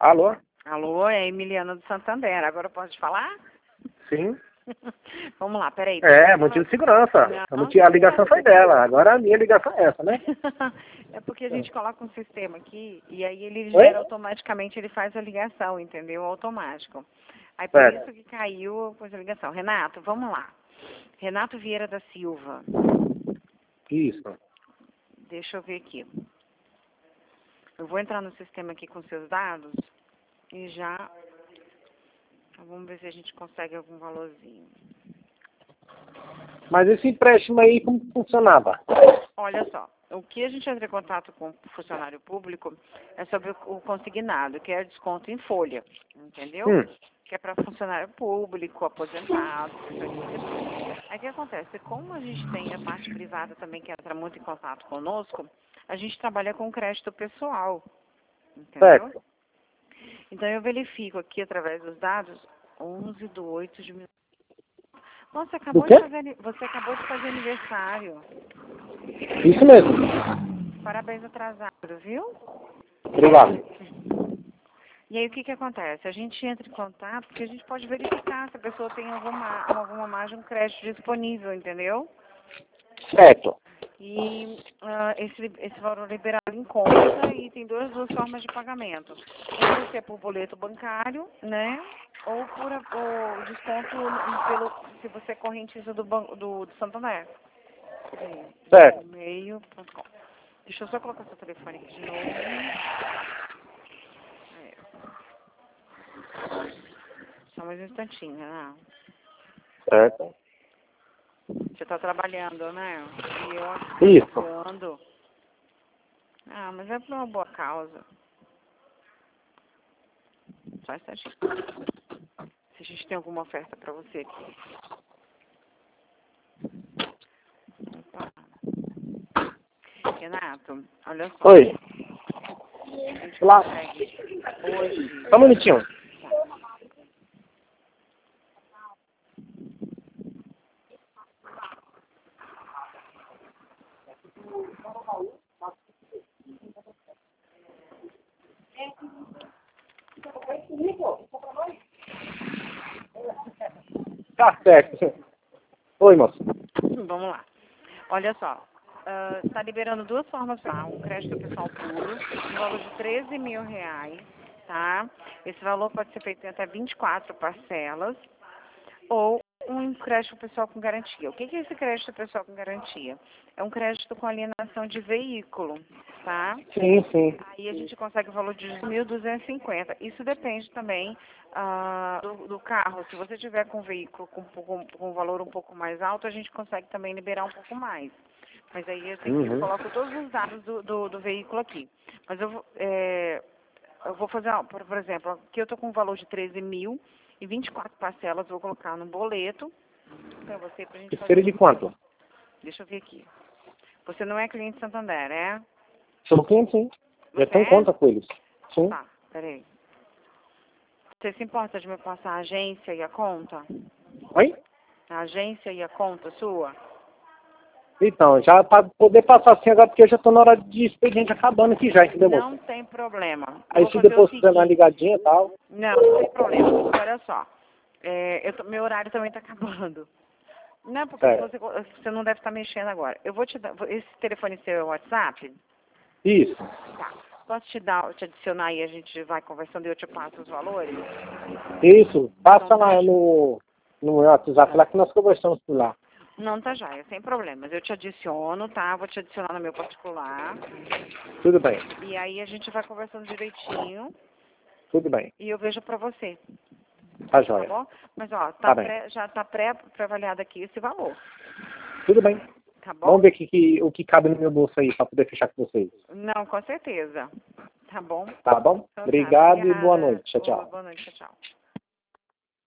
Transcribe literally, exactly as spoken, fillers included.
Alô? Alô, é Emiliana do Santander. Agora pode falar? Sim. Vamos lá, peraí. É, motivo de segurança. Não, A, motivo, a ligação foi dela. Agora a minha ligação é essa, né? É porque a gente coloca um sistema aqui e aí ele Oi? gera automaticamente, ele faz a ligação, entendeu? Automático. Aí por Certo. isso que caiu pôs a ligação. Renato, vamos lá. Renato Vieira da Silva. Isso. Deixa eu ver aqui. Eu vou entrar no sistema aqui com seus dados e já... Vamos ver se a gente consegue algum valorzinho. Mas esse empréstimo aí, como funcionava? Olha só, o que a gente entra em contato com o funcionário público é sobre o o consignado, que é desconto em folha, entendeu? Hum. Que é para funcionário público, aposentado, pessoa de serviço. Aí o que acontece? Como a gente tem a parte privada também que entra muito em contato conosco, a gente trabalha com crédito pessoal, entendeu? Certo. Então eu verifico aqui através dos dados onze de oito de mil. Você acabou Do de quê? fazer, ani- você acabou de fazer aniversário. Isso mesmo. Parabéns atrasado, viu? Obrigado. E aí o que que acontece? A gente entra em contato porque a gente pode verificar se a pessoa tem alguma, alguma margem de crédito disponível, entendeu? Certo. E ah, esse, esse valor liberado em conta e tem duas, duas formas de pagamento. Um que é por boleto bancário, né? Ou por a- o desconto no- pelo, se você é correntista do, banco, do, do Santander. Aí, Certo. e-mail ponto com. Deixa eu só colocar seu telefone aqui de novo. É. Só mais um instantinho, né? Certo. Você está trabalhando, né? E eu Isso. ando. Ah, mas é por uma boa causa. Só um instantinho. Se a gente tem alguma oferta para você aqui. Opa. Renato, olha só. Oi. A gente Lá. consegue hoje. Só um minutinho. Tá certo. Oi, moço. Vamos lá. Olha só. Está liberando duas formas lá. Um crédito pessoal puro, no valor de treze mil reais, tá? Esse valor pode ser feito em até vinte e quatro parcelas. Ou um crédito pessoal com garantia. O que que é esse crédito pessoal com garantia? É um crédito com alienação de veículo, tá? Sim, sim. Aí a gente consegue o valor de mil duzentos e cinquenta. Isso depende também ah, do, do carro. Se você tiver com um veículo com, com, com um valor um pouco mais alto, a gente consegue também liberar um pouco mais. Mas aí eu, tenho, eu Uhum. coloco todos os dados do, do, do veículo aqui. Mas eu, vou, é, eu vou fazer, ó, por, por exemplo, aqui eu estou com um valor de treze mil e vinte e quatro parcelas, vou colocar no boleto para você, para a gente Isso fazer. seria de quanto? Deixa eu ver aqui. Você não é cliente Santander, é? Sou cliente, sim. Já Você tem é? conta com eles. Sim. Tá, peraí. Você se importa de me passar a agência e a conta? Oi? A agência e a conta sua? Então, já para poder passar assim agora, porque eu já tô na hora de expediente acabando aqui já, entendeu, moço? Não tem problema. Eu Aí vou se fazer o depois quiser dar uma seguinte. ligadinha e tal. Não, não tem problema. Olha só. É, eu tô- meu horário também tá acabando. Não é porque Certo. você, você não deve estar mexendo agora. Eu vou te dar. Esse telefone seu é o WhatsApp? Isso. Tá. Posso te dar, te adicionar e a gente vai conversando e eu te passo os valores? Isso. Passa Então tá. lá no, no meu WhatsApp lá que nós conversamos por lá. Não, tá joia, sem problemas. Eu te adiciono, tá? Vou te adicionar no meu particular. Tudo bem. E aí a gente vai conversando direitinho Tudo bem. e eu vejo pra você, Tá tá joia. bom? Mas ó, tá Tá bem. pré, já tá pré, pré-avaliado aqui esse valor, Tudo bem. tá bom? Vamos ver que, que, o que cabe no meu bolso aí para poder fechar com vocês. Não, com certeza. Tá bom? Tá bom? Então tá, Obrigado e boa obrigada. noite. Tchau, Boa, tchau. boa noite, tchau, tchau.